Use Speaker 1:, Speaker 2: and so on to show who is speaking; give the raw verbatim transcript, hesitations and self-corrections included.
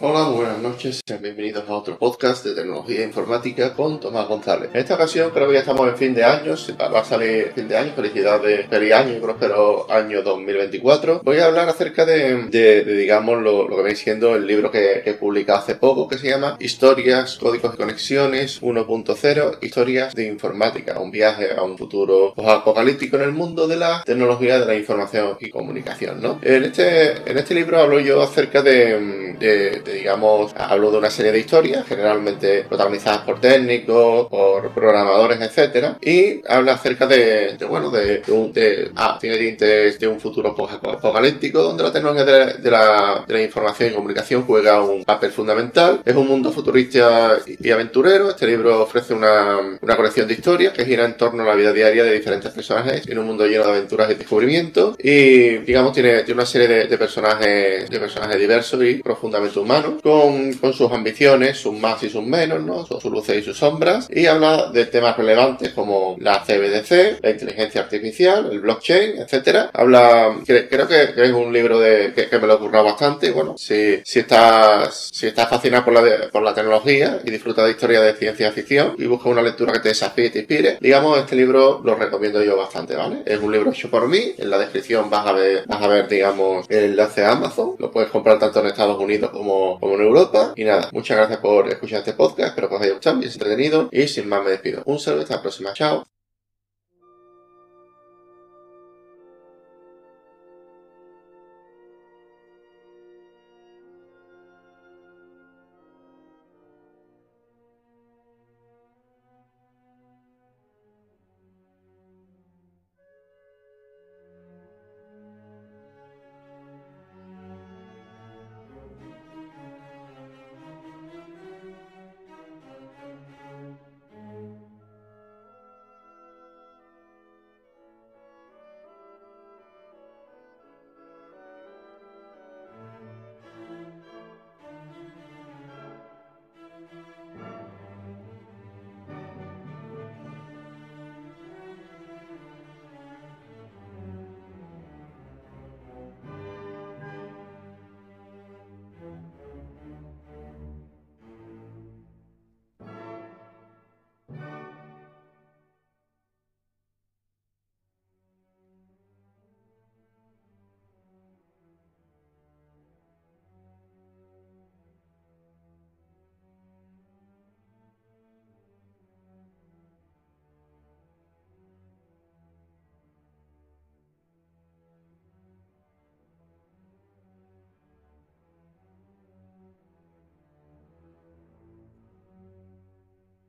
Speaker 1: Hola, muy buenas noches, sean bienvenidos a otro podcast de tecnología e informática con Tomás González. En esta ocasión creo que ya estamos en fin de año, va a salir fin de año, felicidades, feliz año y próspero año dos mil veinticuatro. Voy a hablar acerca de, de, de digamos, lo, lo que viene siendo el libro que, que he publicado hace poco, que se llama Historias, Códigos y Conexiones uno punto cero, Historias de Informática, un viaje a un futuro apocalíptico en el mundo de la tecnología de la información y comunicación, ¿no? En este, en este libro hablo yo acerca de, de, de digamos, hablo de una serie de historias, generalmente protagonizadas por técnicos, por programadores, etcétera, y habla acerca de, de bueno, de, de un, de, ah, tiene tintes de un futuro apocalíptico donde la tecnología de la, de, la, de la información y comunicación juega un papel fundamental. Es un mundo futurista y aventurero. Este libro ofrece una, una colección de historias que gira en torno a la vida diaria de diferentes personajes en un mundo lleno de aventuras y descubrimientos, y, digamos, tiene, tiene una serie de, de personajes, de personajes diversos y profundamente humanos, con, con sus ambiciones, sus más y sus menos, ¿no? Sus, sus luces y sus sombras, y habla de temas relevantes como la C B D C, la inteligencia artificial, el blockchain, etcétera. Habla, cre, creo que, que es un libro de, que, que me lo he currado bastante. Bueno, si, si estás, si estás fascinado por la, de, por la tecnología y disfrutas de historias de ciencia ficción y buscas una lectura que te desafíe y te inspire, digamos, este libro lo recomiendo yo bastante, ¿vale? Es un libro hecho por mí. En la descripción vas a ver, vas a ver, digamos, el enlace a Amazon. Lo puedes comprar tanto en Estados Unidos como, como en Europa. Y nada, muchas gracias por escuchar este podcast. Espero que os haya gustado y os haya entretenido. Y sin más me despido. Un saludo, hasta la próxima. Chao.